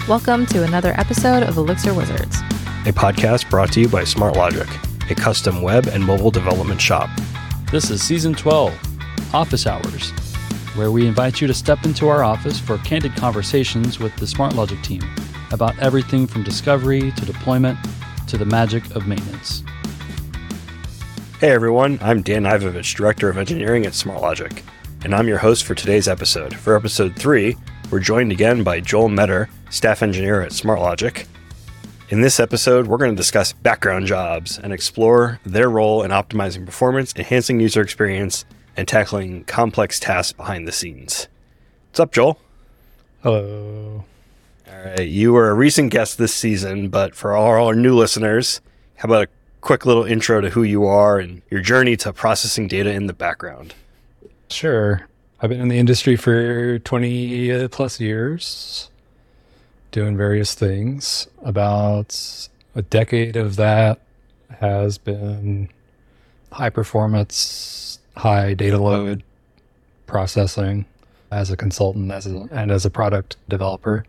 Welcome to another episode of Elixir Wizards, a podcast brought to you by SmartLogic, a custom web and mobile development shop. This is Season 12, Office Hours, where we invite you to step into our office for candid conversations with the SmartLogic team about everything from discovery to deployment to the magic of maintenance. Hey everyone, I'm Dan Ivovich, Director of Engineering at SmartLogic, and I'm your host for today's episode. For episode 3, we're joined again by Joel Metter, Staff Engineer at SmartLogic. In this episode, we're going to discuss background jobs and explore their role in optimizing performance, enhancing user experience, and tackling complex tasks behind the scenes. What's up, Joel? Hello. All right, you were a recent guest this season, but for all our new listeners, how about a quick little intro to who you are and your journey to processing data in the background? Sure. I've been in the industry for 20 plus years, doing various things. About a decade of that has been high performance, high data load processing as a consultant and as a product developer.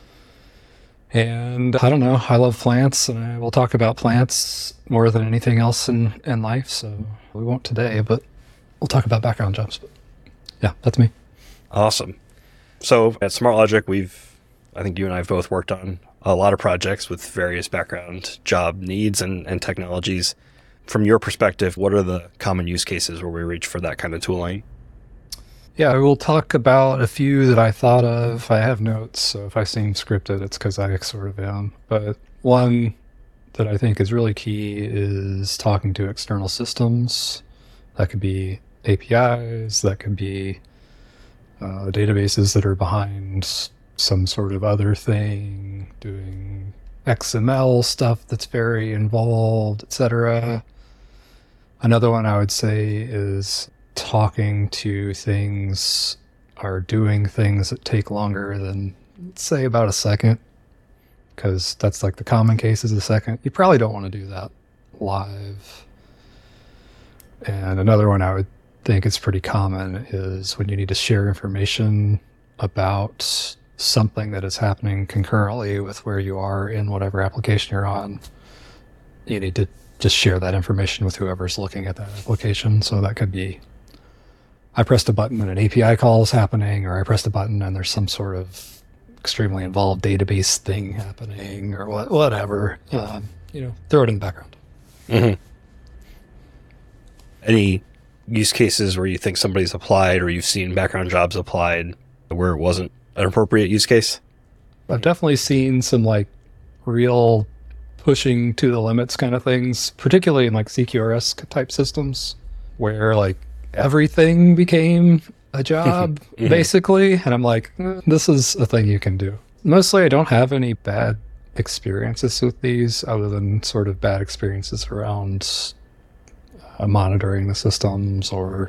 And I don't know, I love plants, and I will talk about plants more than anything else in life. So we won't today, but we'll talk about background jobs. But yeah, that's me. Awesome. So at SmartLogic, I think you and I have both worked on a lot of projects with various background job needs and technologies. From your perspective, what are the common use cases where we reach for that kind of tooling? Yeah, we'll talk about a few that I thought of. I have notes, so if I seem scripted, it's because I sort of am. But one that I think is really key is talking to external systems. That could be APIs, that could be databases that are behind some sort of other thing, doing XML stuff that's very involved, etc. Another one I would say is talking to things or doing things that take longer than, let's say, about a second, because that's like the common case is a second. You probably don't want to do that live. And another one I would think is pretty common is when you need to share information about something that is happening concurrently with where you are in whatever application you're on. You need to just share that information with whoever's looking at that application. So that could be, I pressed a button and an API call is happening, or I pressed a button and there's some sort of extremely involved database thing happening, or whatever. Throw it in the background. Mm-hmm. Any use cases where you think somebody's applied or you've seen background jobs applied where it wasn't an appropriate use case? I've definitely seen some like real pushing to the limits kind of things, particularly in like CQRS type systems where like everything became a job basically. And I'm like, this is a thing you can do. Mostly I don't have any bad experiences with these other than sort of bad experiences around monitoring the systems or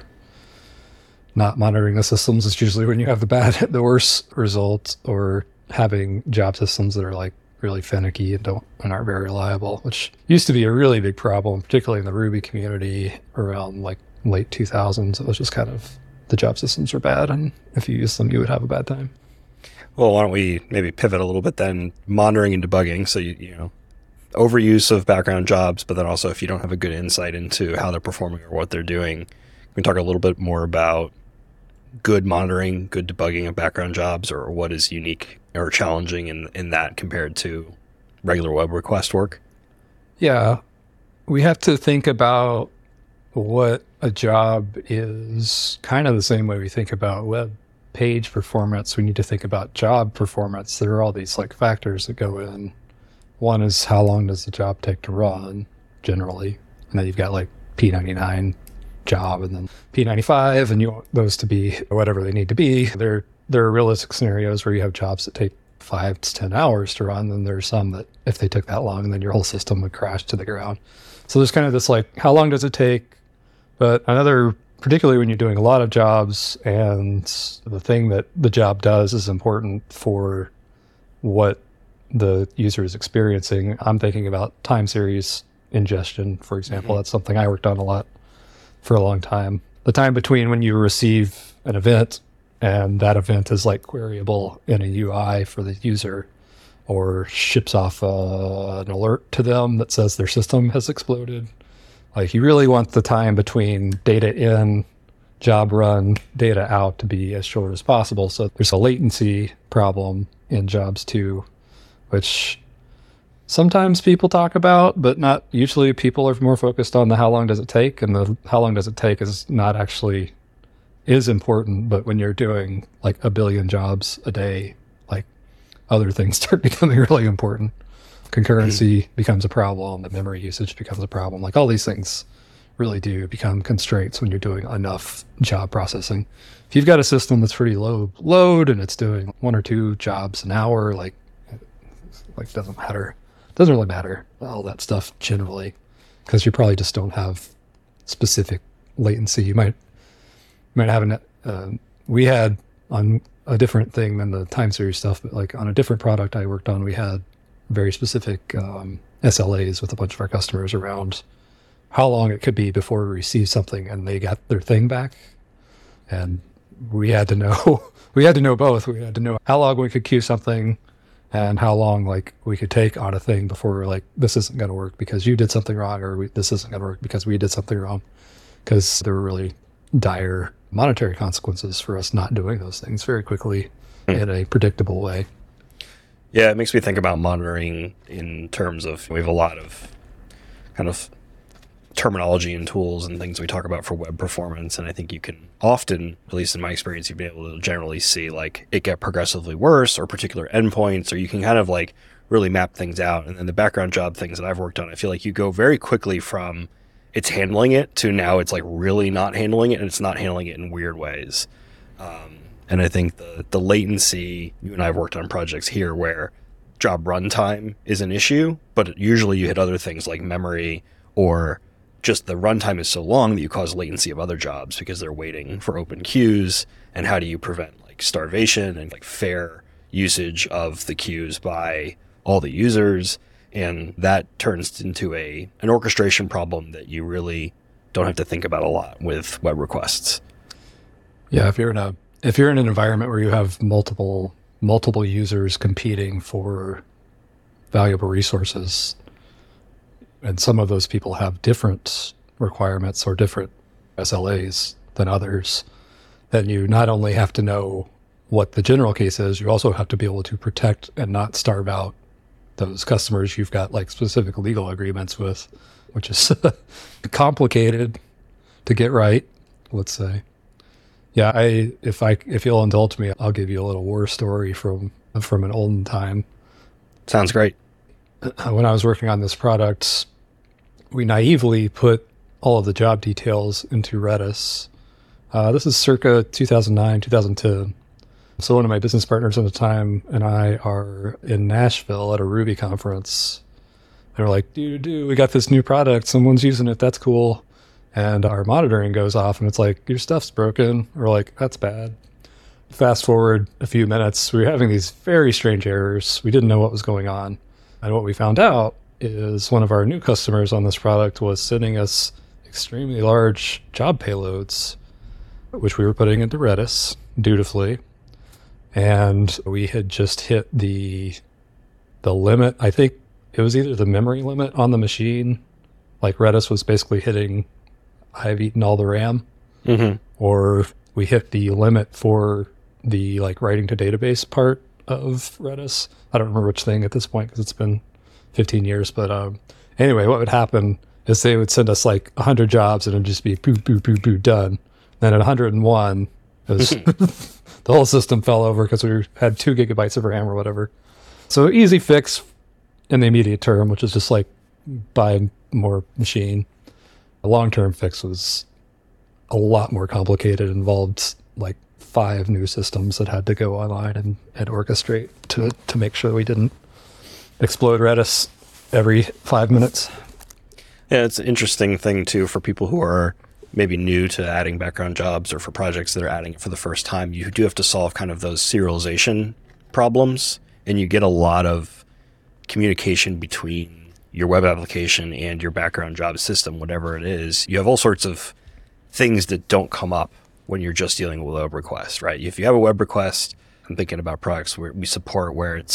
not monitoring the systems. It's usually when you have the worst results, or having job systems that are like really finicky and aren't very reliable, which used to be a really big problem, particularly in the Ruby community around like late 2000s. It was just kind of the job systems were bad, and if you use them, you would have a bad time. Well, why don't we maybe pivot a little bit then, monitoring and debugging. So you know, overuse of background jobs, but then also if you don't have a good insight into how they're performing or what they're doing, we can talk a little bit more about good monitoring, good debugging of background jobs, or what is unique or challenging in that compared to regular web request work. Yeah, we have to think about what a job is kind of the same way we think about web page performance. We need to think about job performance. There are all these like factors that go in. One is how long does the job take to run, generally. And then you've got like P99 job and then P95, and you want those to be whatever they need to be. There are realistic scenarios where you have jobs that take 5 to 10 hours to run, and there's some that if they took that long, then your whole system would crash to the ground. So there's kind of this like, how long does it take? But another, particularly when you're doing a lot of jobs and the thing that the job does is important for what the user is experiencing. I'm thinking about time series ingestion, for example. That's something I worked on a lot for a long time. The time between when you receive an event and that event is like queryable in a UI for the user or ships off an alert to them that says their system has exploded. Like, you really want the time between data in, job run, data out to be as short as possible. So there's a latency problem in jobs too, which sometimes people talk about, but not usually. People are more focused on the how long does it take, and the how long does it take is not actually is important. But when you're doing like a billion jobs a day, like, other things start becoming really important. Concurrency becomes a problem, the memory usage becomes a problem. Like, all these things really do become constraints when you're doing enough job processing. If you've got a system that's pretty low load and it's doing 1 or 2 jobs an hour, like it doesn't matter. It doesn't really matter, all that stuff generally, because you probably just don't have specific latency. You might have we had on a different thing than the time series stuff, but like on a different product I worked on, we had very specific SLAs with a bunch of our customers around how long it could be before we received something and they got their thing back. And we had to know both. We had to know how long we could queue something and how long like we could take on a thing before we're like, this isn't going to work because you did something wrong, or this isn't going to work because we did something wrong. Because there were really dire monetary consequences for us not doing those things very quickly in a predictable way. Yeah, it makes me think about monitoring in terms of, we have a lot of kind of terminology and tools and things we talk about for web performance. And I think you can often, at least in my experience, you've been able to generally see like it get progressively worse or particular endpoints, or you can kind of like really map things out. And then the background job things that I've worked on, I feel like you go very quickly from it's handling it to now it's like really not handling it, and it's not handling it in weird ways. And I think the latency, you and I have worked on projects here where job runtime is an issue, but usually you hit other things like memory, or just the runtime is so long that you cause latency of other jobs because they're waiting for open queues. And how do you prevent like starvation and like fair usage of the queues by all the users? And that turns into an orchestration problem that you really don't have to think about a lot with web requests. Yeah, if you're in an environment where you have multiple users competing for valuable resources, and some of those people have different requirements or different SLAs than others, then you not only have to know what the general case is, you also have to be able to protect and not starve out those customers you've got like specific legal agreements with, which is complicated to get right, let's say. Yeah, if you'll indulge me, I'll give you a little war story from an olden time. Sounds great. When I was working on this product, we naively put all of the job details into Redis. This is circa 2009, 2010. So one of my business partners at the time and I are in Nashville at a Ruby conference. They're like, dude, we got this new product. Someone's using it. That's cool. And our monitoring goes off and it's like, your stuff's broken. We're like, that's bad. Fast forward a few minutes, we were having these very strange errors. We didn't know what was going on. And what we found out is one of our new customers on this product was sending us extremely large job payloads, which we were putting into Redis dutifully. And we had just hit the limit. I think it was either the memory limit on the machine, like Redis was basically hitting, I've eaten all the RAM, or we hit the limit for the like writing to database part of Redis. I don't remember which thing at this point because it's been 15 years. But anyway, what would happen is they would send us like 100 jobs and it'd just be boop, boop, boop, boop, done. Then at 101, it was the whole system fell over because we had 2 gigabytes of RAM or whatever. So easy fix in the immediate term, which is just like buy more machine. The long-term fix was a lot more complicated, involved like 5 new systems that had to go online and orchestrate to make sure we didn't explode Redis every 5 minutes. Yeah, it's an interesting thing too for people who are maybe new to adding background jobs, or for projects that are adding it for the first time. You do have to solve kind of those serialization problems, and you get a lot of communication between your web application and your background job system, whatever it is. You have all sorts of things that don't come up when you're just dealing with a web request, right? If you have a web request, I'm thinking about products where we support where it's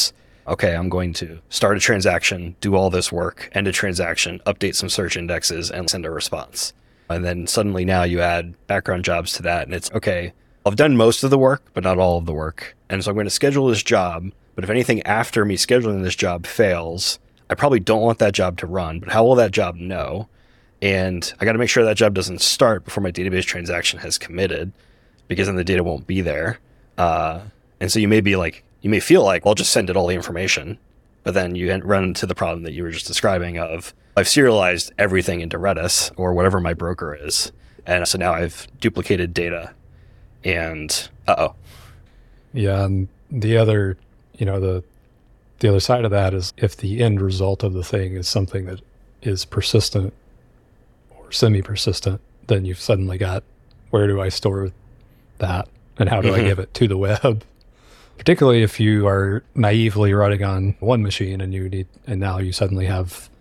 okay, I'm going to start a transaction, do all this work, end a transaction, update some search indexes, and send a response. And then suddenly now you add background jobs to that, and it's, okay, I've done most of the work, but not all of the work. And so I'm going to schedule this job, but if anything after me scheduling this job fails, I probably don't want that job to run, but how will that job know? And I got to make sure that job doesn't start before my database transaction has committed, because then the data won't be there. And so you may feel like, well, I'll just send it all the information, but then you run into the problem that you were just describing of, I've serialized everything into Redis or whatever my broker is. And so now I've duplicated data and Yeah, and the other side of that is if the end result of the thing is something that is persistent or semi-persistent, then you've suddenly got, where do I store that and how do I give it to the web? Particularly if you are naively running on one machine and now you suddenly have,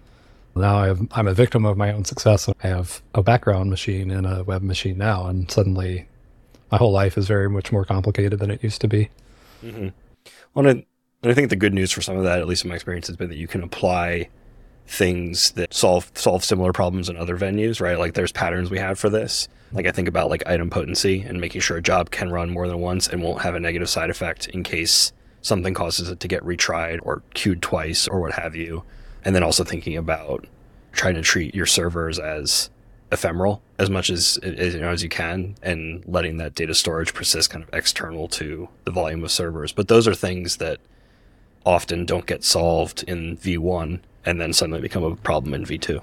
I'm a victim of my own success. I have a background machine and a web machine now, and suddenly my whole life is very much more complicated than it used to be. Mm-hmm. Well, and I think the good news for some of that, at least in my experience, has been that you can apply things that solve similar problems in other venues, right? Like there's patterns we have for this. Like I think about like item potency and making sure a job can run more than once and won't have a negative side effect in case something causes it to get retried or queued twice or what have you. And then also thinking about trying to treat your servers as ephemeral as much as you can, and letting that data storage persist kind of external to the volume of servers. But those are things that often don't get solved in V1 and then suddenly become a problem in V2.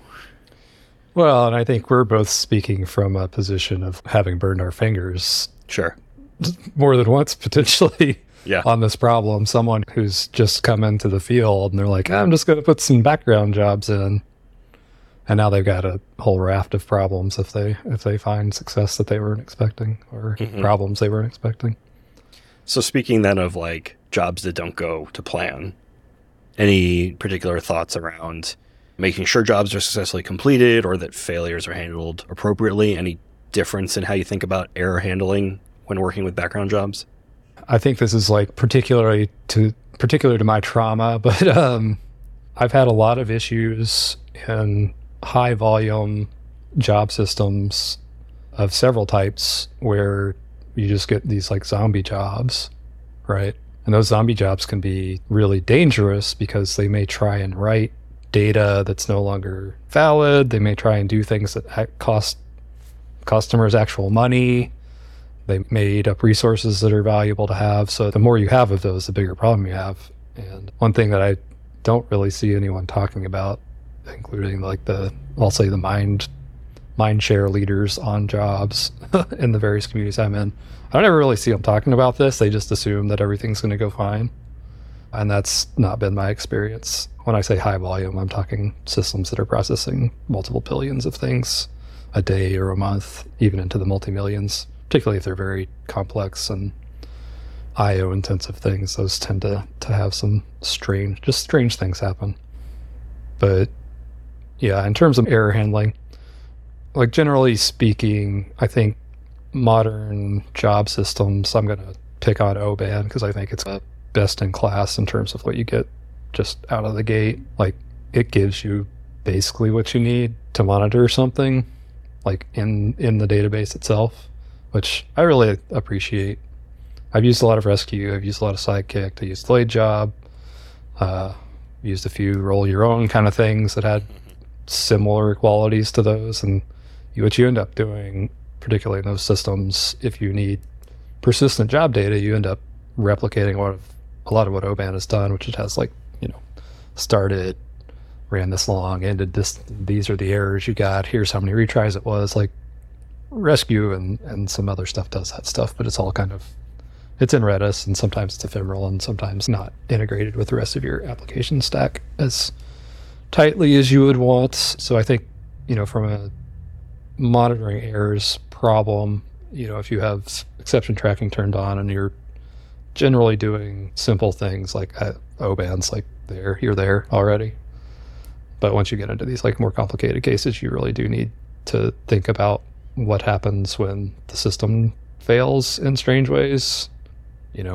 Well, and I think we're both speaking from a position of having burned our fingers. Sure. More than once, potentially, yeah, on this problem. Someone who's just come into the field and they're like, I'm just going to put some background jobs in. And now they've got a whole raft of problems if they find success that they weren't expecting, or problems they weren't expecting. So speaking then of like jobs that don't go to plan, any particular thoughts around making sure jobs are successfully completed or that failures are handled appropriately? Any difference in how you think about error handling when working with background jobs? I think this is like particular to my trauma, but I've had a lot of issues in high volume job systems of several types where you just get these like zombie jobs, right? And those zombie jobs can be really dangerous because they may try and write data that's no longer valid. They may try and do things that cost customers actual money. They may eat up resources that are valuable to have. So the more you have of those, the bigger problem you have. And one thing that I don't really see anyone talking about, including like I'll say the mind share leaders on jobs in the various communities I'm in, I don't ever really see them talking about this. They just assume that everything's going to go fine. And that's not been my experience. When I say high volume, I'm talking systems that are processing multiple billions of things a day or a month, even into the multi-millions, particularly if they're very complex and I/O intensive things. Those tend to have some strange things happen. But yeah, in terms of error handling, like generally speaking, I think modern job systems, I'm going to pick on OBAN because I think it's best in class in terms of what you get just out of the gate. Like it gives you basically what you need to monitor something like in the database itself, which I really appreciate. I've used a lot of Rescue, I've used a lot of Sidekick, I used Delayed Job, used a few roll your own kind of things that had similar qualities to those. And what you end up doing, particularly in those systems, if you need persistent job data, you end up replicating a lot of what OBAN has done, which it has like, started, ran this long, ended this, these are the errors you got, here's how many retries it was. Like Rescue and some other stuff does that stuff, but it's all kind of, it's in Redis, and sometimes it's ephemeral and sometimes not integrated with the rest of your application stack as tightly as you would want. So I think, from a monitoring errors problem, if you have exception tracking turned on and you're generally doing simple things like OBAN's like you're there already. But once you get into these like more complicated cases, you really do need to think about what happens when the system fails in strange ways.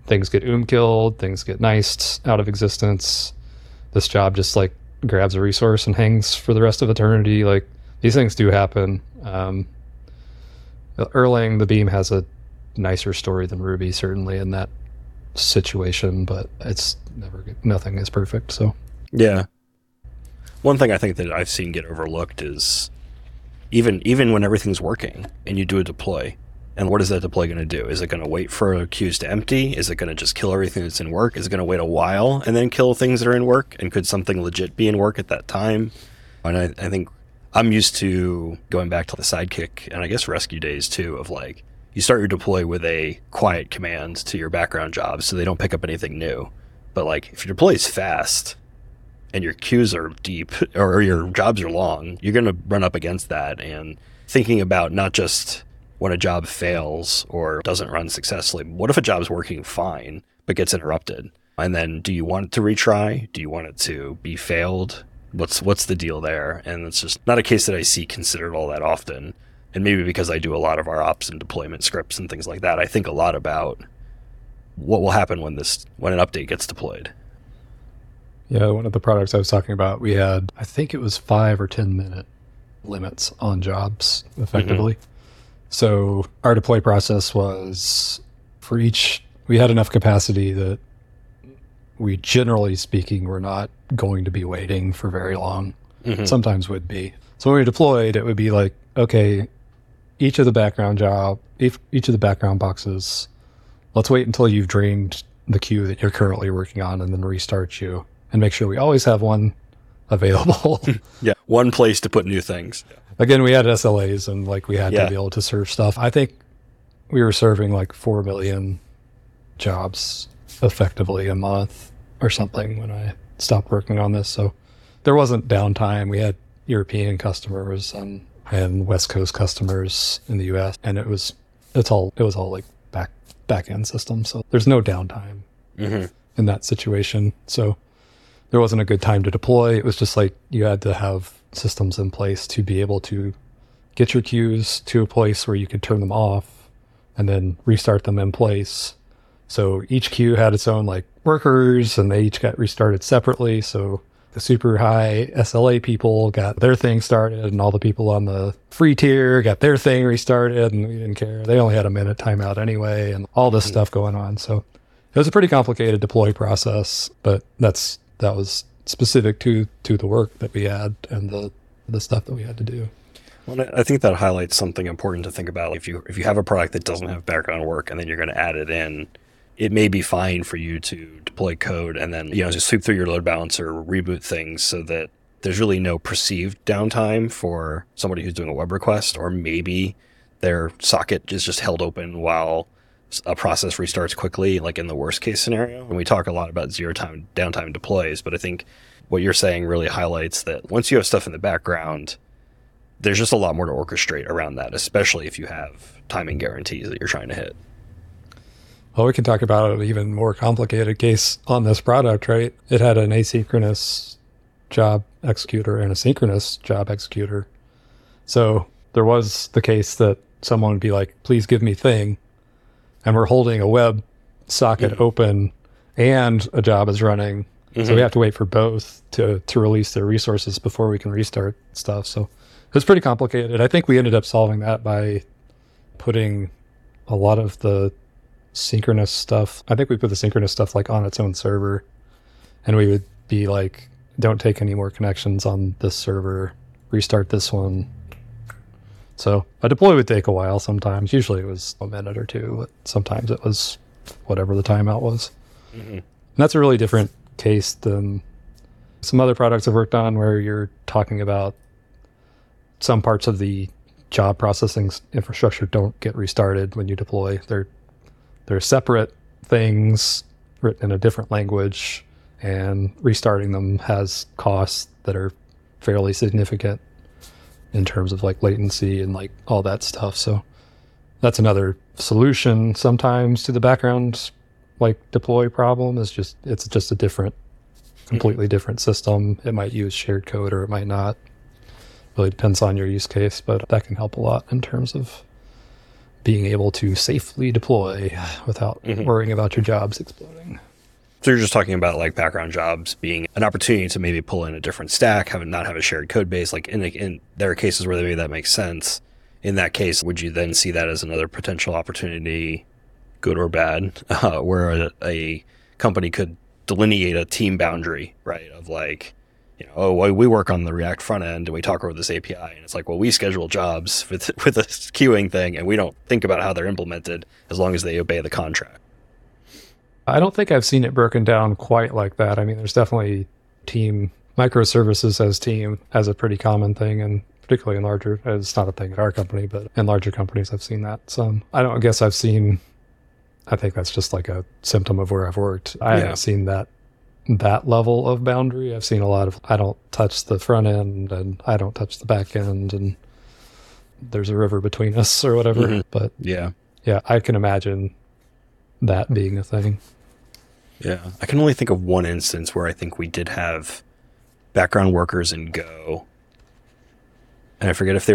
things get killed, things get niced out of existence. This job just like grabs a resource and hangs for the rest of eternity. Like these things do happen. Erlang, the Beam has a nicer story than Ruby, certainly in that situation, but it's nothing is perfect. So yeah, one thing I think that I've seen get overlooked is even when everything's working and you do a deploy, and what is that deploy going to do? Is it going to wait for queues to empty? Is it going to just kill everything that's in work? Is it going to wait a while and then kill things that are in work? And could something legit be in work at that time? And I think I'm used to going back to the Sidekick and I guess Rescue days too, of like, you start your deploy with a quiet command to your background jobs so they don't pick up anything new. But like if your deploy is fast and your queues are deep or your jobs are long, you're going to run up against that. And thinking about not just when a job fails or doesn't run successfully, what if a job's working fine but gets interrupted? And then do you want it to retry? Do you want it to be failed? What's the deal there? And it's just not a case that I see considered all that often. And maybe because I do a lot of our ops and deployment scripts and things like that, I think a lot about what will happen when an update gets deployed. Yeah, one of the products I was talking about, we had, I think it was 5 or 10 minute limits on jobs effectively. Mm-hmm. So our deploy process was for each, we had enough capacity that we, generally speaking, were not going to be waiting for very long. Mm-hmm. Sometimes would be. So when we deployed, it would be like, okay, each of the background boxes, let's wait until you've drained the queue that you're currently working on and then restart you and make sure we always have one available. Yeah, one place to put new things. Again, we had SLAs and like we had to be able to serve stuff. I think we were serving like 4 million jobs effectively a month or something when I stopped working on this. So there wasn't downtime. We had European customers and West Coast customers in the US, and it was all like back end systems. So there's no downtime in that situation. So there wasn't a good time to deploy. It was just like you had to have systems in place to be able to get your queues to a place where you could turn them off and then restart them in place. So each queue had its own like workers and they each got restarted separately. So the super high SLA people got their thing started and all the people on the free tier got their thing restarted and we didn't care. They only had a minute timeout anyway and all this stuff going on. So it was a pretty complicated deploy process, but that was specific to the work that we had and the stuff that we had to do. Well, I think that highlights something important to think about. If you have a product that doesn't have background work and then you're going to add it in, it may be fine for you to deploy code and then just sweep through your load balancer, reboot things so that there's really no perceived downtime for somebody who's doing a web request, or maybe their socket is just held open while a process restarts quickly, like in the worst case scenario. And we talk a lot about zero-time downtime deploys, but I think what you're saying really highlights that once you have stuff in the background, there's just a lot more to orchestrate around that, especially if you have timing guarantees that you're trying to hit. Well, we can talk about an even more complicated case on this product, right? It had an asynchronous job executor and a synchronous job executor. So there was the case that someone would be like, please give me thing. And we're holding a web socket open and a job is running. So we have to wait for both to release their resources before we can restart stuff. So it was pretty complicated. I think we ended up solving that by putting a lot of the synchronous stuff. I think we put the synchronous stuff like on its own server, and we would be like, don't take any more connections on this server, restart this one. So a deploy would take a while sometimes. Usually it was a minute or two, but sometimes it was whatever the timeout was. And that's a really different case than some other products I've worked on where you're talking about some parts of the job processing infrastructure don't get restarted when you deploy. They're separate things written in a different language, and restarting them has costs that are fairly significant in terms of like latency and like all that stuff. So that's another solution sometimes to the background like deploy problem. It's just a different, completely different system. It might use shared code or it might not. Really depends on your use case, but that can help a lot in terms of being able to safely deploy without worrying about your jobs exploding. So you're just talking about like background jobs being an opportunity to maybe pull in a different stack, not have a shared code base. Like in there are cases where maybe that makes sense. In that case, would you then see that as another potential opportunity, good or bad, where a company could delineate a team boundary, right? Of like, we work on the React front end and we talk over this API, and it's like, well, we schedule jobs with a queuing thing, and we don't think about how they're implemented as long as they obey the contract. I don't think I've seen it broken down quite like that. I mean, there's definitely team microservices as team as a pretty common thing, and particularly in larger, it's not a thing at our company, but in larger companies, I've seen that. So I think that's just like a symptom of where I've worked. I haven't seen that level of boundary. I've seen a lot of, I don't touch the front end and I don't touch the back end, and there's a river between us or whatever. But yeah, I can imagine that being a thing. Yeah. I can only think of one instance where I think we did have background workers in Go. And I forget if it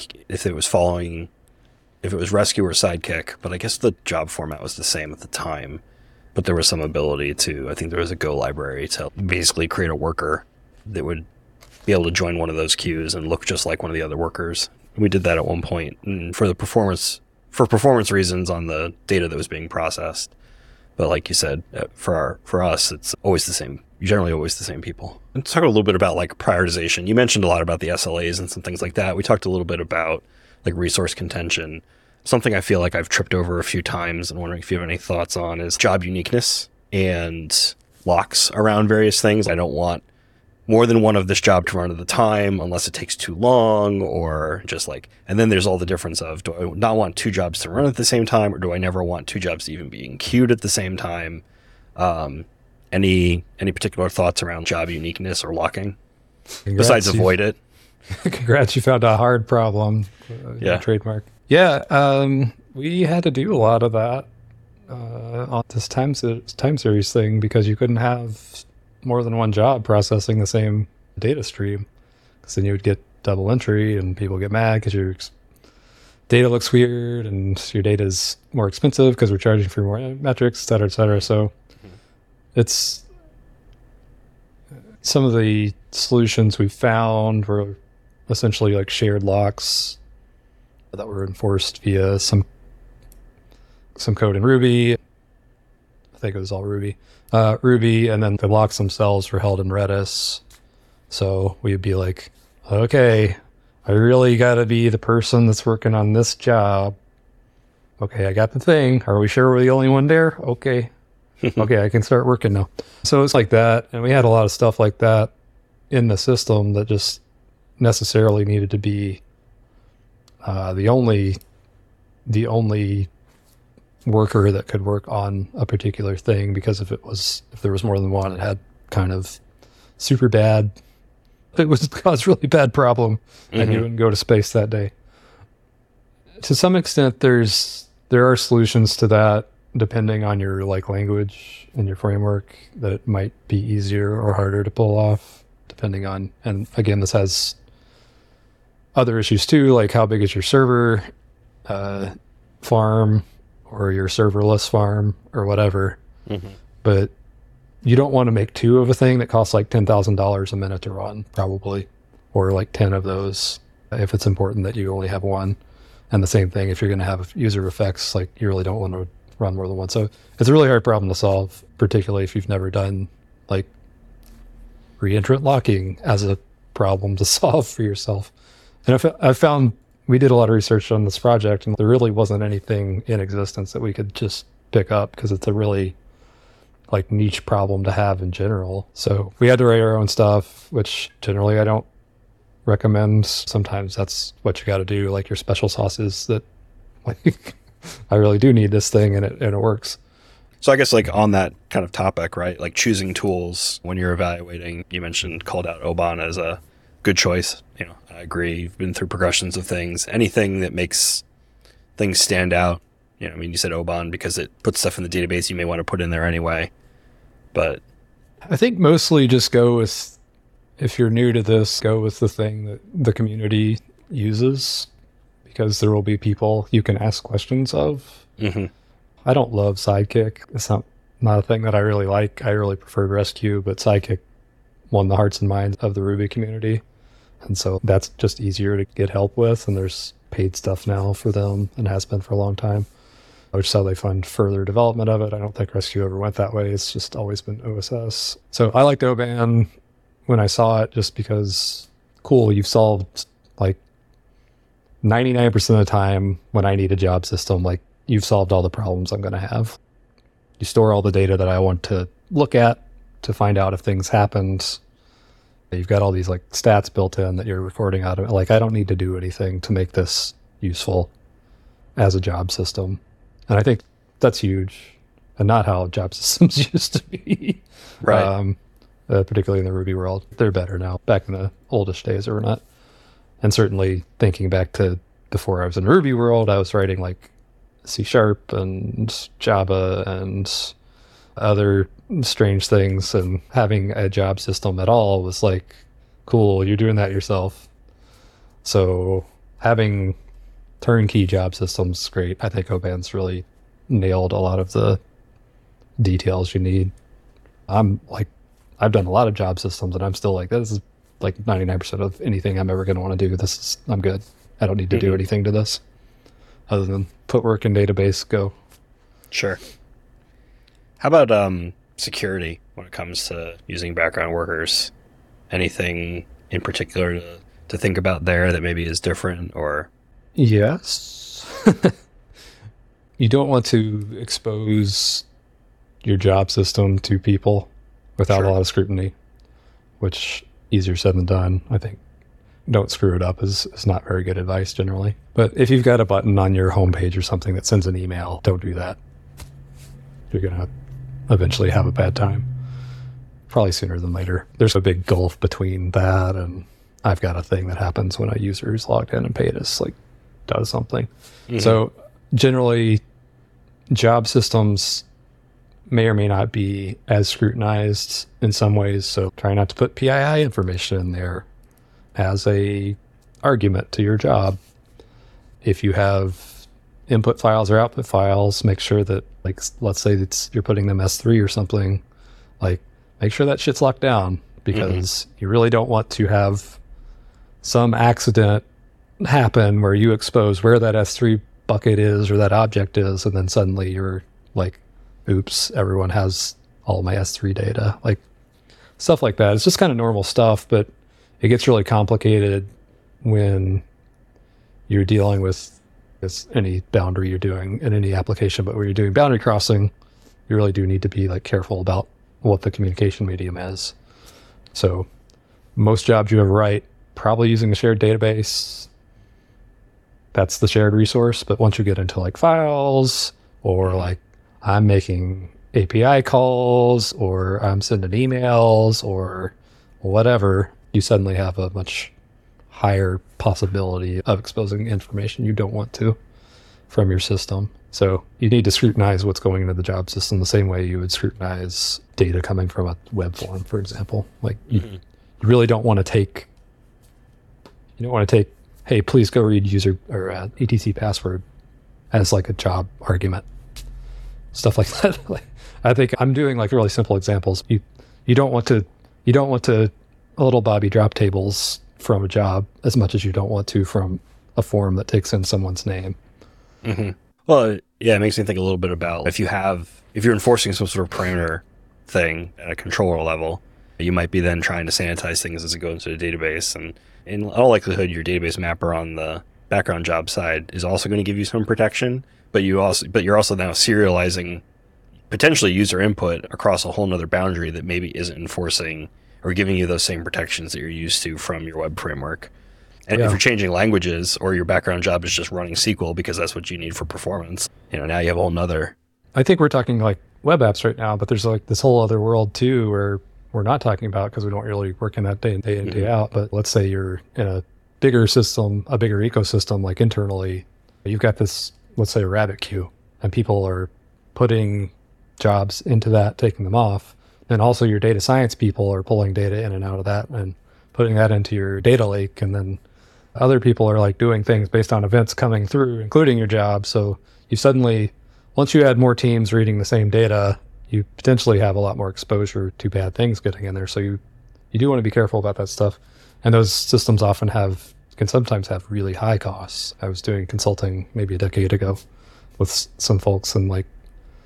was rescue or sidekick, but I guess the job format was the same at the time. But there was some ability I think there was a Go library to basically create a worker that would be able to join one of those queues and look just like one of the other workers. We did that at one point, and for performance reasons on the data that was being processed. But like you said, for us, it's always the same. Generally always the same people. Let's talk a little bit about like prioritization. You mentioned a lot about the SLAs and some things like that. We talked a little bit about like resource contention. Something I feel like I've tripped over a few times and wondering if you have any thoughts on is job uniqueness and locks around various things. I don't want more than one of this job to run at a time unless it takes too long, or just like, and then there's all the difference of, do I not want two jobs to run at the same time, or do I never want two jobs to even be queued at the same time? Any particular thoughts around job uniqueness or locking? Besides avoid it? Congrats, you found a hard problem. Trademark. Yeah, we had to do a lot of that on this time series thing, because you couldn't have more than one job processing the same data stream, because then you would get double entry and people get mad because your data looks weird and your data is more expensive because we're charging for more metrics, et cetera, et cetera. So it's some of the solutions we found were essentially like shared locks that were enforced via some code in Ruby. I think it was all Ruby. And then the locks themselves were held in Redis. So we'd be like, okay, I really got to be the person that's working on this job. Okay, I got the thing. Are we sure we're the only one there? Okay. Okay, I can start working now. So it's like that. And we had a lot of stuff like that in the system that just necessarily needed to be the only worker that could work on a particular thing, because if there was more than one, it had kind of super bad, it would cause really bad problem, and you wouldn't go to space that day. To some extent, there are solutions to that depending on your like language and your framework, that it might be easier or harder to pull off depending on, and again, this has other issues too, like how big is your server farm, or your serverless farm, or whatever. But you don't want to make two of a thing that costs like $10,000 a minute to run, probably, or like 10 of those if it's important that you only have one. And the same thing if you're going to have user effects, like you really don't want to run more than one. So it's a really hard problem to solve, particularly if you've never done like reentrant locking as a problem to solve for yourself. And I found we did a lot of research on this project, and there really wasn't anything in existence that we could just pick up, because it's a really like niche problem to have in general. So we had to write our own stuff, which generally I don't recommend. Sometimes that's what you got to do, like your special sauces that like I really do need this thing, and it works. So I guess like on that kind of topic, right? Like choosing tools when you're evaluating, you called out Oban as a good choice. I agree. You've been through progressions of things. Anything that makes things stand out. You said Oban because it puts stuff in the database you may want to put in there anyway. But I think mostly just go with, if you're new to this, go with the thing that the community uses, because there will be people you can ask questions of. Mm-hmm. I don't love Sidekick. It's not a thing that I really like. I really preferred Rescue, but Sidekick won the hearts and minds of the Ruby community. And so that's just easier to get help with. And there's paid stuff now for them and has been for a long time, which is how they fund further development of it. I don't think Rescue ever went that way. It's just always been OSS. So I liked OBAN when I saw it just because, cool, you've solved like 99% of the time when I need a job system, like you've solved all the problems I'm going to have. You store all the data that I want to look at to find out if things happened. You've got all these like stats built in that you're recording out of it. Like, I don't need to do anything to make this useful as a job system. And I think that's huge, and not how job systems used to be. Right. Particularly in the Ruby world. They're better now. Back in the oldish days, they were not. And certainly thinking back to before I was in Ruby world, I was writing like C# and Java and other strange things, and having a job system at all was like, cool, you're doing that yourself. So having turnkey job systems is great. I think OBAN's really nailed a lot of the details you need. I've done a lot of job systems and I'm still like, this is like 99% of anything I'm ever going to want to do. I'm good. I don't need to do anything to this other than put work in database, go. Sure. How about security when it comes to using background workers? Anything in particular to think about there that maybe is different or? Yes. You don't want to expose your job system to people without a lot of scrutiny, which easier said than done. I think don't screw it up is not very good advice generally. But if you've got a button on your homepage or something that sends an email, don't do that. You're going to eventually have a bad time. Probably sooner than later. There's a big gulf between that and I've got a thing that happens when a user is logged in and paid us, like, does something. Mm-hmm. So generally, job systems may or may not be as scrutinized in some ways. So try not to put PII information in there as a argument to your job. If you have input files or output files, make sure that, like, let's say you're putting them S3 or something, like, make sure that shit's locked down, because you really don't want to have some accident happen where you expose where that S3 bucket is or that object is, and then suddenly you're like, oops, everyone has all my S3 data. Like, stuff like that. It's just kind of normal stuff, but it gets really complicated when you're dealing with any boundary you're doing in any application. But when you're doing boundary crossing, you really do need to be like careful about what the communication medium is. So most jobs you ever write, probably using a shared database. That's the shared resource. But once you get into like files, or like I'm making API calls, or I'm sending emails, or whatever, you suddenly have a much higher possibility of exposing information you don't want to from your system. So you need to scrutinize what's going into the job system the same way you would scrutinize data coming from a web form, for example. Like, you really don't want to take, hey, please go read user or etc password as like a job argument. Stuff like that. Like, I think I'm doing like really simple examples. You don't want to little Bobby drop tables from a job as much as you don't want to from a form that takes in someone's name. Mm-hmm. Well, yeah, it makes me think a little bit about if you're enforcing some sort of parameter thing at a controller level, you might be then trying to sanitize things as it goes into the database. And in all likelihood, your database mapper on the background job side is also going to give you some protection, but you're also now serializing potentially user input across a whole nother boundary that maybe isn't enforcing or giving you those same protections that you're used to from your web framework. And if you're changing languages, or your background job is just running SQL because that's what you need for performance, now you have a whole nother. I think we're talking like web apps right now, but there's like this whole other world too where we're not talking about because we don't really work in that day in, day out. But let's say you're in a bigger system, a bigger ecosystem, like internally, you've got this, let's say, a rabbit queue, and people are putting jobs into that, taking them off. And also your data science people are pulling data in and out of that and putting that into your data lake, and then Other people are like doing things based on events coming through, including your job. So you suddenly, once you add more teams reading the same data, you potentially have a lot more exposure to bad things getting in there. So you do want to be careful about that stuff. And those systems often can sometimes have really high costs. I was doing consulting maybe a decade ago with some folks, and like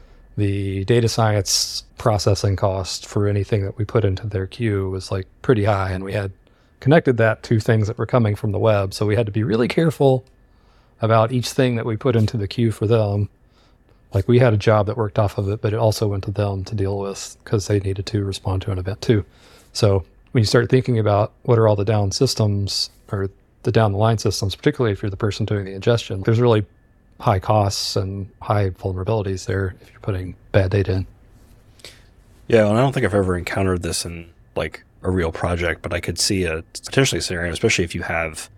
the data science processing cost for anything that we put into their queue was like pretty high. And we had connected that to things that were coming from the web. So we had to be really careful about each thing that we put into the queue for them. Like we had a job that worked off of it, but it also went to them to deal with because they needed to respond to an event too. So when you start thinking about what are all the down systems or the down the line systems, particularly if you're the person doing the ingestion, there's really high costs and high vulnerabilities there if you're putting bad data in. Yeah, and I don't think I've ever encountered this in like a real project, but I could see a potentially scenario, especially if you have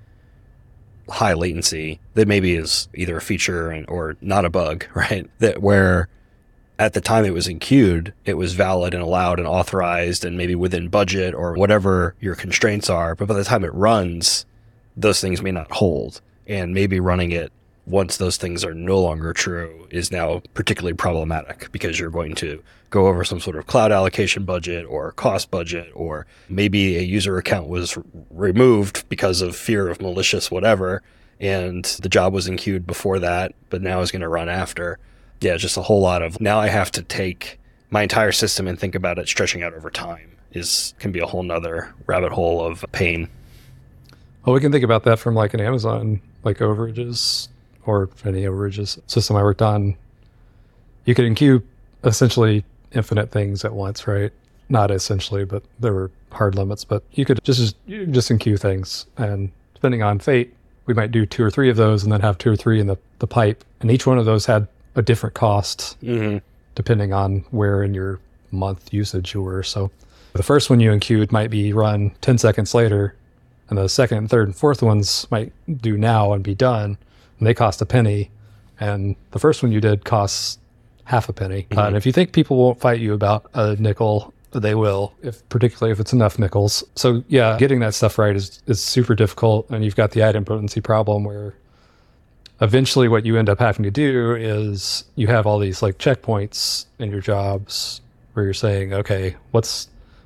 high latency that maybe is either a feature or not a bug, right? That where at the time it was enqueued, it was valid and allowed and authorized and maybe within budget or whatever your constraints are. But by the time it runs, those things may not hold. And maybe running it once those things are no longer true is now particularly problematic because you're going to go over some sort of cloud allocation budget or cost budget, or maybe a user account was removed because of fear of malicious whatever, and the job was enqueued before that, but now is going to run after. Yeah, just a whole lot of, now I have to take my entire system and think about it stretching out over time can be a whole nother rabbit hole of pain. Well, we can think about that from like an Amazon, like overages or any overages system I worked on. You could enqueue essentially infinite things at once, right? Not essentially, but there were hard limits, but you could just enqueue things. And depending on fate, we might do 2 or 3 of those and then have 2 or 3 in the pipe. And each one of those had a different cost depending on where in your month usage you were. So the first one you enqueued might be run 10 seconds later, and the second, third, and fourth ones might do now and be done, and they cost a penny. And the first one you did costs half a penny. And if you think people won't fight you about a nickel, they will, particularly if it's enough nickels. So yeah, getting that stuff right is super difficult. And you've got the idempotency problem where eventually what you end up having to do is you have all these like checkpoints in your jobs where you're saying, okay, what's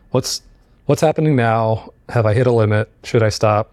happening now? Have I hit a limit? Should I stop?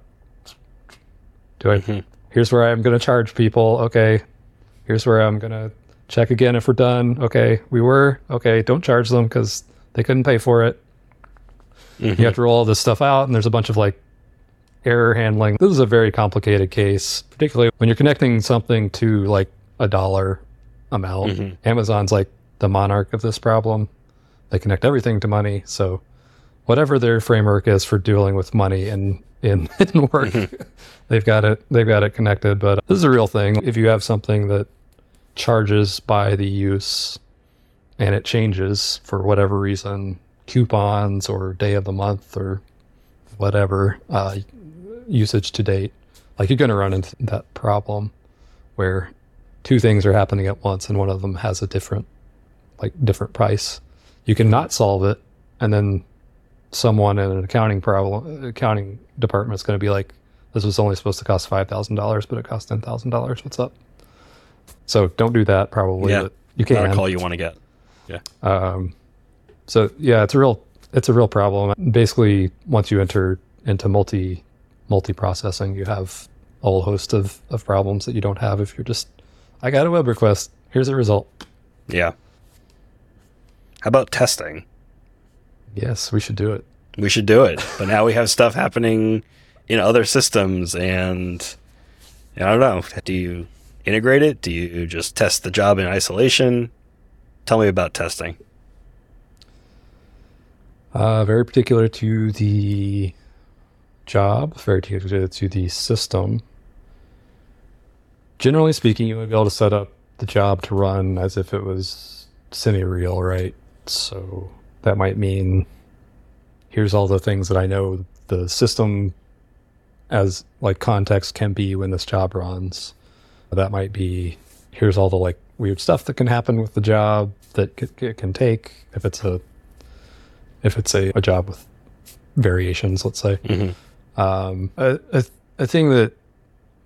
Here's where I'm going to charge people. Okay. Here's where I'm going to check again if we're done. Okay. Okay. Don't charge them because they couldn't pay for it. You have to roll all this stuff out, and there's a bunch of like error handling. This is a very complicated case, particularly when you're connecting something to like a dollar amount. Amazon's like the monarch of this problem. They connect everything to money. So whatever their framework is for dealing with money in work, they've got it connected. But this is a real thing. If you have something that charges by the use and it changes for whatever reason, coupons or day of the month or whatever, usage to date, like you're going to run into that problem where 2 things are happening at once and one of them has a different price. You can not solve it, and then someone in an accounting department is going to be like, this was only supposed to cost $5,000, but it cost $10,000. What's up? So don't do that probably. Yeah, but you can. Not a call you want to get. Yeah. So yeah, it's a real problem. Basically, once you enter into multi-processing, you have a whole host of problems that you don't have if you're just, I got a web request, here's a result. Yeah. How about testing? Yes, we should do it. We should do it. But now we have stuff happening in other systems, and I don't know. Do you integrate it? Do you just test the job in isolation? Tell me about testing. Very particular to the job, very particular to the system. Generally speaking, you would be able to set up the job to run as if it was semi-real, right? So that might mean here's all the things that I know the system as like context can be when this job runs. That might be here's all the like weird stuff that can happen with the job that it can take if it's a job with variations, let's say. A thing that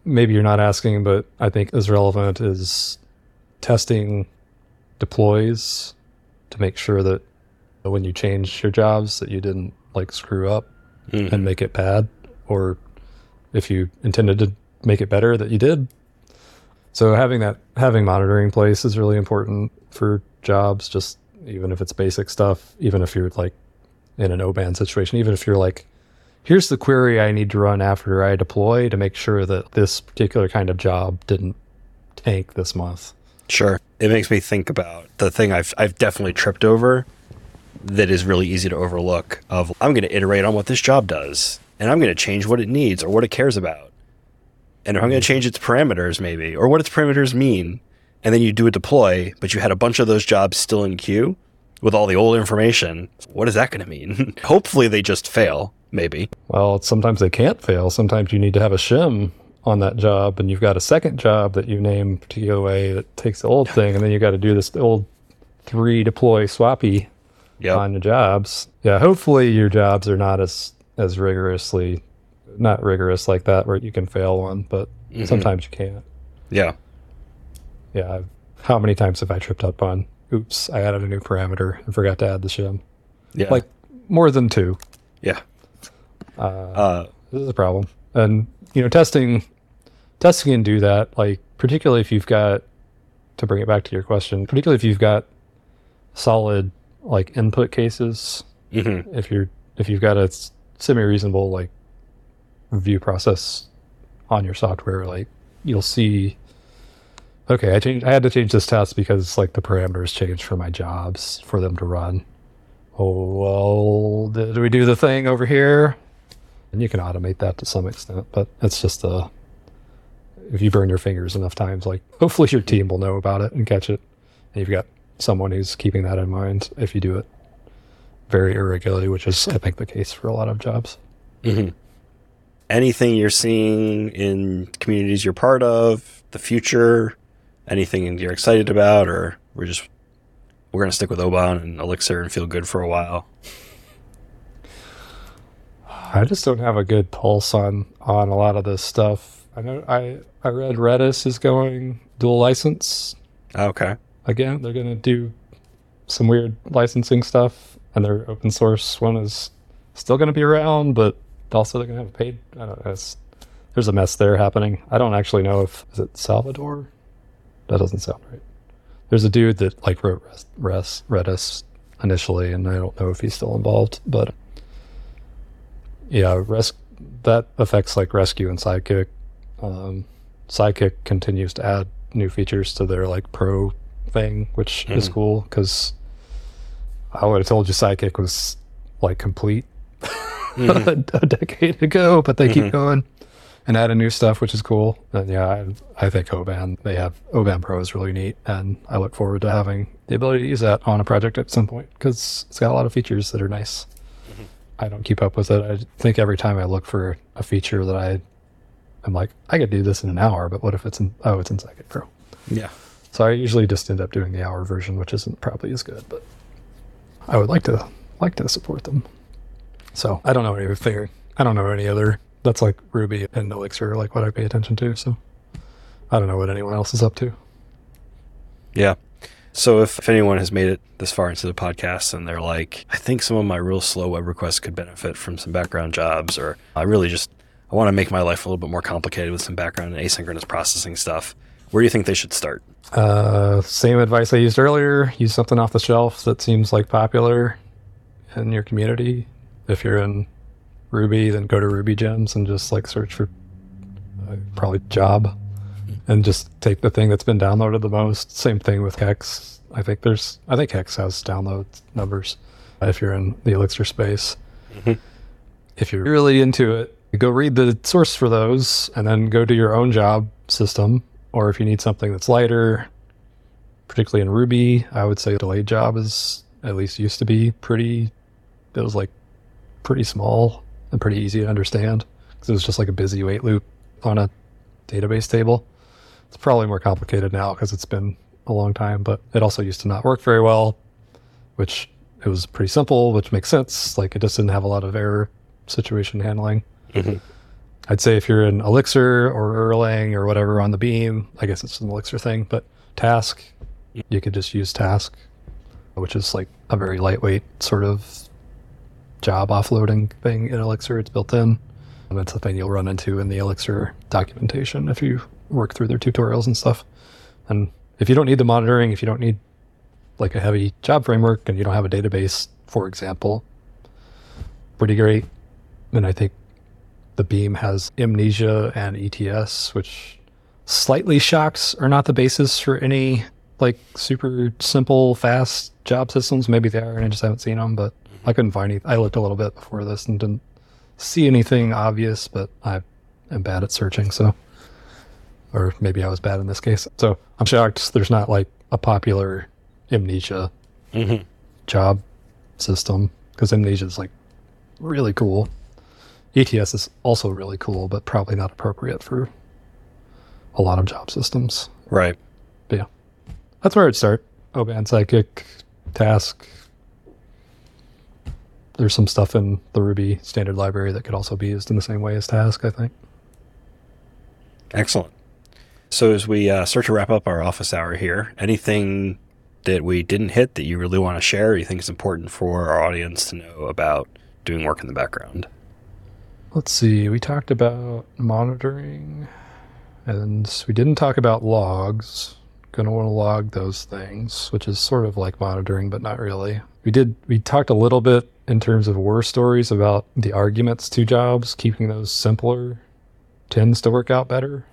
maybe you're not asking, but I think is relevant is testing deploys to make sure that when you change your jobs that you didn't like screw up and make it bad, or if you intended to make it better that you did. So having monitoring in place is really important for jobs, just even if it's basic stuff, even if you're like in an OBAN situation, even if you're like, here's the query I need to run after I deploy to make sure that this particular kind of job didn't tank this month. Sure. It makes me think about the thing I've definitely tripped over that is really easy to overlook of I'm going to iterate on what this job does, and I'm going to change what it needs or what it cares about. And I'm going to change its parameters maybe, or what its parameters mean. And then you do a deploy, but you had a bunch of those jobs still in queue with all the old information. What is that going to mean? Hopefully they just fail, maybe. Well, sometimes they can't fail. Sometimes you need to have a shim on that job, and you've got a second job that you name a particular way that takes the old thing, and then you got to do this old 3 deploy swappy on the jobs. Yeah, hopefully your jobs are not as rigorously, not rigorous like that where you can fail one, but sometimes you can't. Yeah. Yeah. How many times have I tripped up on, oops, I added a new parameter and forgot to add the shim? Yeah. Like more than 2. Yeah. This is a problem. And, testing can do that, like, particularly if you've got, to bring it back to your question, particularly if you've got solid, like, input cases, if you've got a semi-reasonable, like, review process on your software, like, you'll see, okay, I had to change this test because, like, the parameters changed for my jobs for them to run. Oh, well, did we do the thing over here? And you can automate that to some extent, but it's just if you burn your fingers enough times, like, hopefully your team will know about it and catch it. And you've got someone who's keeping that in mind if you do it very irregularly, which is, I think, the case for a lot of jobs. Anything you're seeing in communities you're part of, the future, anything you're excited about, or we're going to stick with Oban and Elixir and feel good for a while? I just don't have a good pulse on a lot of this stuff. I know I read Redis is going dual license. Okay. Again, they're going to do some weird licensing stuff, and their open source one is still going to be around, but also they're going to have a paid, I don't know, there's a mess there happening. I don't actually know is it Salvador? That doesn't sound right. There's a dude that like wrote Redis initially, and I don't know if he's still involved, but yeah, that affects like Rescue and Sidekick. Sidekick continues to add new features to their like pro thing, which is cool, because I would have told you Sidekick was like complete a decade ago, but they keep going and adding new stuff, which is cool. And yeah, I think Oban Pro is really neat, and I look forward to having the ability to use that on a project at some point, because it's got a lot of features that are nice. I don't keep up with it. I think every time I look for a feature that I'm like, I could do this in an hour, but what if it's in Sidekick Pro? Yeah. So I usually just end up doing the hour version, which isn't probably as good, but I would like to support them. So I don't know anything. I don't know any other. That's like Ruby and Elixir, like what I pay attention to. So I don't know what anyone else is up to. Yeah. So if anyone has made it this far into the podcast and they're like, I think some of my real slow web requests could benefit from some background jobs, or I want to make my life a little bit more complicated with some background and asynchronous processing stuff, where do you think they should start? Same advice I used earlier. Use something off the shelf that seems like popular in your community. If you're in Ruby, then go to Ruby Gems and just like search for probably job, and just take the thing that's been downloaded the most. Same thing with Hex. I think Hex has download numbers if you're in the Elixir space. If you're really into it, go read the source for those, and then go to your own job system. Or if you need something that's lighter, particularly in Ruby, I would say delayed job is, at least used to be, pretty small and pretty easy to understand, because it was just like a busy wait loop on a database table. It's probably more complicated now because it's been a long time, but it also used to not work very well, which it was pretty simple, which makes sense. Like, it just didn't have a lot of error situation handling. I'd say if you're in Elixir or Erlang or whatever on the Beam, I guess it's an Elixir thing, but Task, you could just use Task, which is like a very lightweight sort of job offloading thing in Elixir. It's built in. And it's something you'll run into in the Elixir documentation if you work through their tutorials and stuff. And if you don't need the monitoring, if you don't need like a heavy job framework and you don't have a database, for example, pretty great. And I think the Beam has Amnesia and ETS, which slightly shocks are not the basis for any like super simple, fast job systems. Maybe they are, and I just haven't seen them, but I couldn't find any. I looked a little bit before this and didn't see anything obvious, but I am bad at searching, so, or maybe I was bad in this case. So I'm shocked there's not like a popular Amnesia job system, because Amnesia is like really cool. ETS is also really cool, but probably not appropriate for a lot of job systems. Right. But yeah, that's where I'd start. OBAN Sidekick, Task. There's some stuff in the Ruby standard library that could also be used in the same way as Task, I think. Excellent. So as we start to wrap up our office hour here, anything that we didn't hit that you really want to share, or you think is important for our audience to know about doing work in the background? Let's see, we talked about monitoring, and we didn't talk about logs. Going to want to log those things, which is sort of like monitoring, but not really. We talked a little bit in terms of war stories about the arguments to jobs. Keeping those simpler tends to work out better.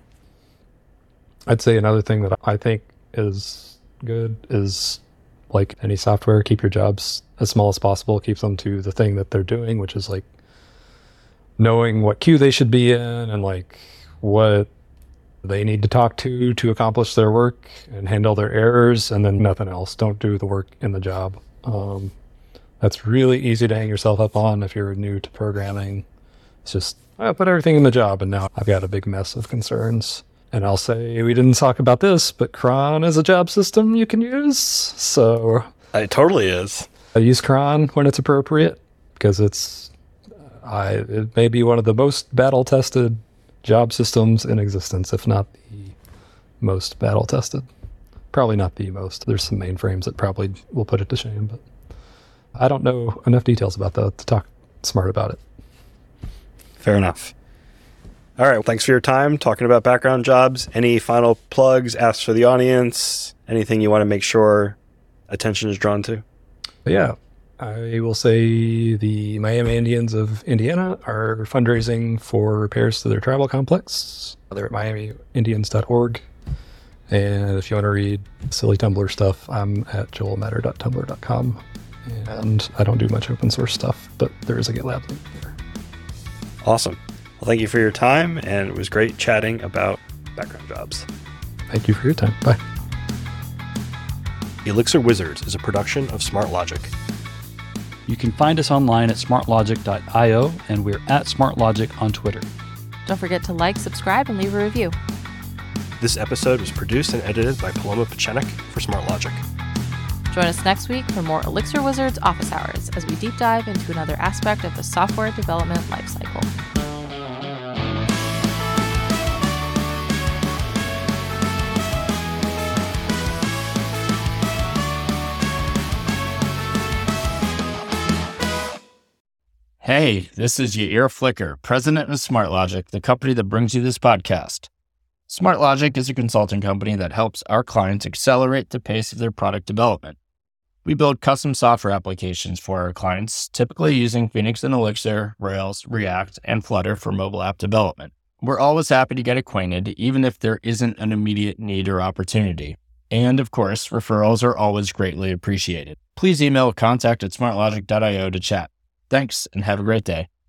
I'd say another thing that I think is good is, like any software, keep your jobs as small as possible. Keep them to the thing that they're doing, which is like knowing what queue they should be in and like what they need to talk to accomplish their work and handle their errors, and then nothing else. Don't do the work in the job. That's really easy to hang yourself up on if you're new to programming. It's just, I put everything in the job and now I've got a big mess of concerns. And I'll say, we didn't talk about this, but cron is a job system you can use. So It totally is. I use cron when it's appropriate, because it may be one of the most battle-tested job systems in existence, if not the most battle-tested. Probably not the most. There's some mainframes that probably will put it to shame, but I don't know enough details about that to talk smart about it. Fair enough. All right. Thanks for your time talking about background jobs. Any final plugs, asks for the audience? Anything you want to make sure attention is drawn to? But yeah, I will say the Miami Indians of Indiana are fundraising for repairs to their tribal complex. They're at miamiindians.org. And if you want to read silly Tumblr stuff, I'm at joelmetter.tumblr.com. And I don't do much open source stuff, but there is a GitLab link there. Awesome. Well, thank you for your time, and it was great chatting about background jobs. Thank you for your time. Bye. Elixir Wizards is a production of SmartLogic. You can find us online at smartlogic.io, and we're at smartlogic on Twitter. Don't forget to like, subscribe, and leave a review. This episode was produced and edited by Paloma Pachenik for SmartLogic. Join us next week for more Elixir Wizards office hours as we deep dive into another aspect of the software development lifecycle. Hey, this is Yair Flicker, president of SmartLogic, the company that brings you this podcast. SmartLogic is a consulting company that helps our clients accelerate the pace of their product development. We build custom software applications for our clients, typically using Phoenix and Elixir, Rails, React, and Flutter for mobile app development. We're always happy to get acquainted, even if there isn't an immediate need or opportunity. And of course, referrals are always greatly appreciated. Please email contact@smartlogic.io to chat. Thanks, and have a great day.